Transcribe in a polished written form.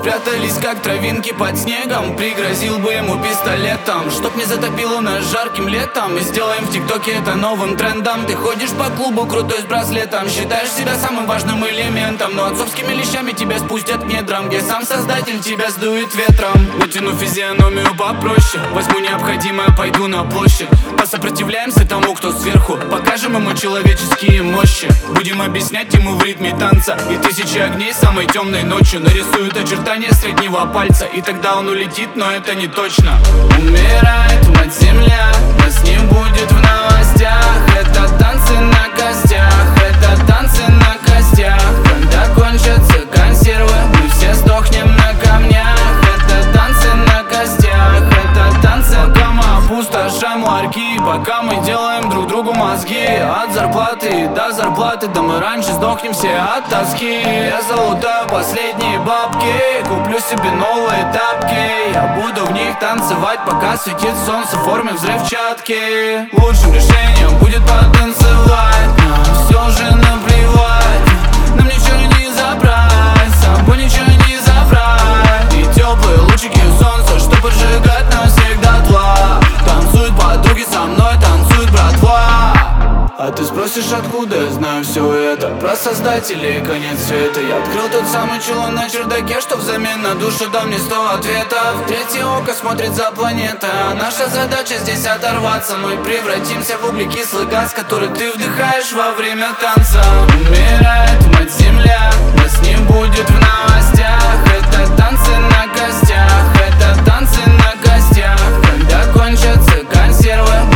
спрятались, как травинки под снегом. Пригрозил бы ему пистолетом, чтоб не затопило нас жарким летом. И сделаем в ТикТоке это новым трендом. Ты ходишь по клубу крутой с браслетом, считаешь себя самым важным элементом, но отцовскими лещами тебя спустят к недрам, где сам создатель тебя сдует ветром. Натяну физиономию попроще, возьму необходимое, пойду на площадь. Посопротивляемся тому, кто сверху, покажем ему человеческие мощи. Будем объяснять ему в ритме танца, и тысячи огней самой темной ночью нарисуют очертания среднего пальца. И тогда он улетит, но это не точно. Умирает мать земля, нас не будет в новостях. Это танцы на костях, это танцы на костях. Когда кончатся консервы, мы все сдохнем на камнях. Это танцы на костях, это танцы. Пока мы опустошаем ларьки, пока мы делаем друг другу мозги. От зарплаты до зарплаты, да мы раньше сдохнем все от тоски. Я залутаю последние бабки, куплю себе новые тапки. Я буду в них танцевать, пока светит солнце в форме взрывчатки. Лучшим решением будет потанцевать, нам все же наплевать. Нам ничего не забрать, с собой ничего не забрать. И теплые лучики солнца, что поджигать нас всех дотла. Танцуют подруги со мной, танцует братва. А ты спросишь, откуда я знаю все это? Про создателей и конец света. Я открыл тот самый чулан на чердаке, что взамен на душу дал мне 100 ответов. Третье око смотрит за планетой, а наша задача здесь оторваться. Мы превратимся в углекислый газ, который ты вдыхаешь во время танца. Умирает мать земля, нас не будет в новостях. Это танцы на костях, это танцы на костях. Когда кончатся консервы,